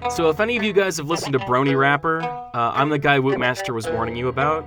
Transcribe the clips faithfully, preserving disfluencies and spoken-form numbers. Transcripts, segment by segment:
So if any of you guys have listened to Brony Rapper, uh, I'm the guy Wootmaster was warning you about.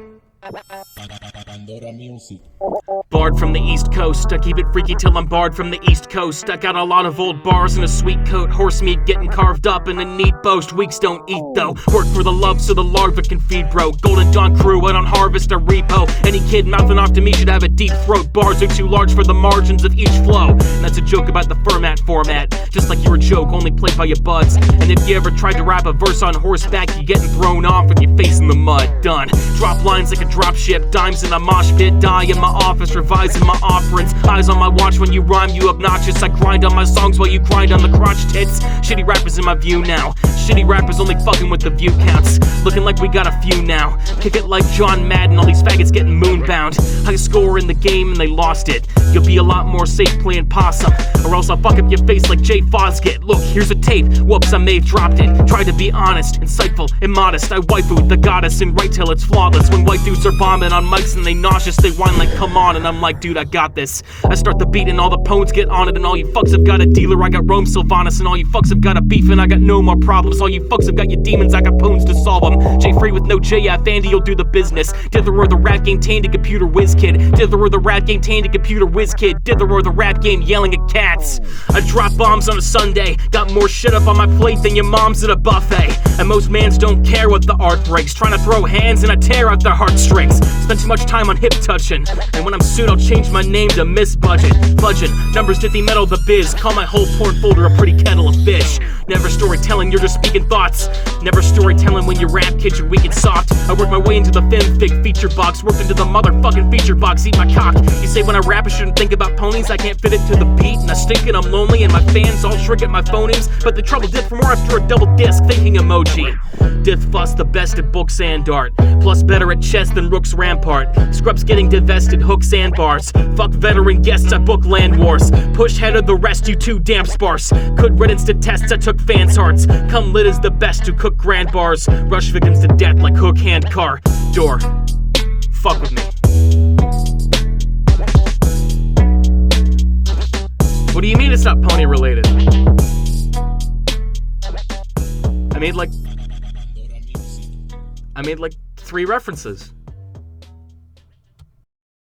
Barred from the East Coast, I keep it freaky till I'm barred from the East Coast. I got a lot of old bars and a sweet coat, horse meat getting carved up in a neat boast. Weeks don't eat though, work for the love so the larva can feed bro. Golden Dawn crew, I don't harvest a repo. Any kid mouthing off to me should have a deep throat. Bars are too large for the margins of each flow. And that's a joke about the format format, just like you're a joke, only played by your buds. And if you ever tried to rap a verse on horseback, you're getting thrown off with your face in the mud. Done. Drop lines like a drop ship, dimes in a mosh pit, die in my office, revising my offerings. Eyes on my watch when you rhyme, you obnoxious. I grind on my songs while you grind on the crotch tits. Shitty rappers in my view now. Shitty rappers only fucking with the view counts. Looking like we got a few now. Kick it like John Madden, all these faggots getting moonbound. High score in the game and they lost it. You'll be a lot more safe playing possum, or else I'll fuck up your face like Jay Fosgit. Look, here's a tape. Whoops, I may have dropped it. Tried to be honest, insightful, immodest. I waifu the goddess and write till it's flawless. When white dudes are bombing on mics and they nauseous, they whine like come on, and I'm like, dude, I got this. I start the beat and all the pones get on it, and all you fucks have got a dealer, I got Rome Sylvanas, and all you fucks have got a beef and I got no more problems. All you fucks have got your demons, I got pones to solve them. J Free with no J F, Andy will do the business. Dither or the rap game tainted computer whiz kid. Dither or the rap game tainted computer whiz kid. Dither or the rap game yelling at cats. I drop bombs on a Sunday, got more shit up on my plate than your mom's at a buffet. And most mans don't care what the art breaks, trying to throw hands and I tear out their heartstrings. Spend too much time on hip touching, and when I'm sued I'll change my name to Miss Budget. Fudging, numbers did the metal the biz, call my whole porn folder a pretty kettle of fish. Never storytelling, you're just speaking thoughts. Never storytelling when you rap, kids, you're weak and soft. I work my way into the thin, thick feature box, worked into the motherfucking feature box, eat my cock. You say when I rap I shouldn't think about ponies, I can't fit it to the beat, and I stink and I'm lonely, and my fans all shrink at my phonemes. But the trouble did for more after a double disc, thinking emoji. Dith fuss the best at books and art, plus better at chess than Rook's Rampart. Scrubs getting divested, hooks and bars. Fuck veteran guests, I book land wars. Push head of the rest, you too damn sparse. Could riddance to tests, I took fans' hearts. Come lit as the best who cook grand bars. Rush victims to death like hook hand car door. Fuck with me. What do you mean it's not pony related? I made like I made like three references.